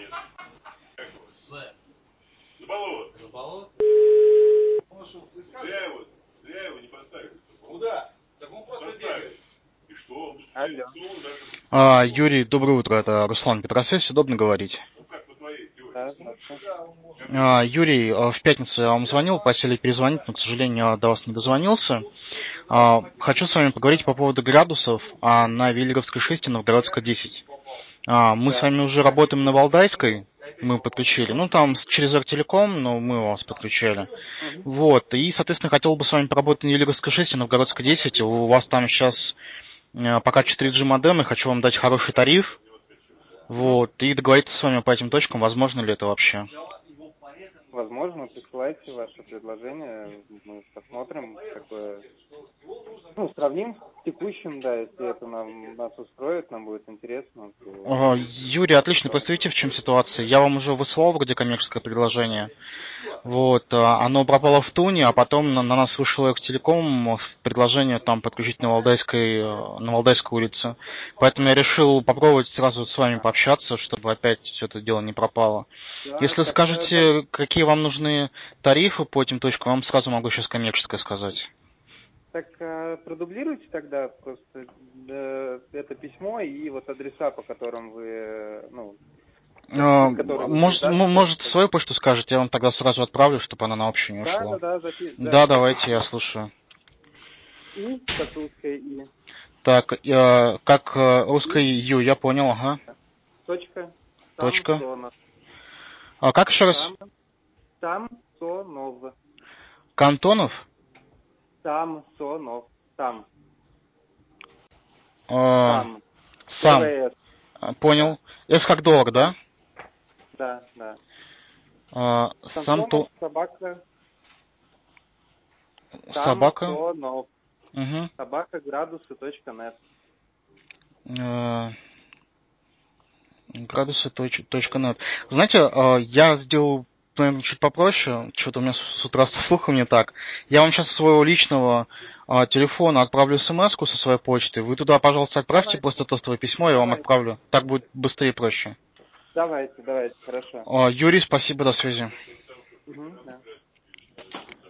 Алло. Юрий, доброе утро, это Руслан Петросвязь, удобно говорить? Юрий, в пятницу я вам звонил, просили перезвонить, но, к сожалению, я до вас не дозвонился. Хочу с вами поговорить по поводу градусов на Веллеровской 6 и Новгородской 10. Мы с вами уже работаем на Валдайской, мы подключили, ну там через Артелеком, но мы вас подключали. Вот, и, соответственно, хотел бы с вами поработать на Веллеровской 6 и Новгородской 10. У вас там сейчас пока 4G модем, и хочу вам дать хороший тариф. Вот, и договориться с вами по этим точкам, возможно ли это вообще? Возможно, присылайте ваше предложение, мы посмотрим, какое, сравним с текущим, да, если это нас устроит, нам будет интересно. То... Юрий, отлично, просто видите, в чем ситуация? Я вам уже высылал вроде коммерческое предложение. Вот, оно пропало в туне, а потом на нас вышел Экстелеком предложение там подключить на Валдайской улице. Поэтому я решил попробовать сразу с вами пообщаться, чтобы опять все это дело не пропало. Да, если скажете, какие вам нужны тарифы по этим точкам, я вам сразу могу сейчас коммерческое сказать. Так продублируйте тогда просто это письмо и вот адреса, по которым вы, может, свою почту скажете, я вам тогда сразу отправлю, чтобы она на общую не ушла. Да, давайте, я слушаю. И, как русское И. Так, как русское Ю, я понял, ага. Точка. Как еще раз? Самсонов. Кантонов? Самсонов. Сам. Понял. С как доллар, да? Да. Самто... Собака. Угу. Собакаградусы.нет. Градусы.нет. Знаете, я сделал, наверное, чуть попроще. Что-то у меня с утра со слухом не так. Я вам сейчас со своего личного телефона отправлю смс-ку со своей почты. Вы туда, пожалуйста, отправьте просто тестовое письмо, я вам отправлю. Так будет быстрее и проще. Давайте, хорошо. Юрий, спасибо, до связи. Да.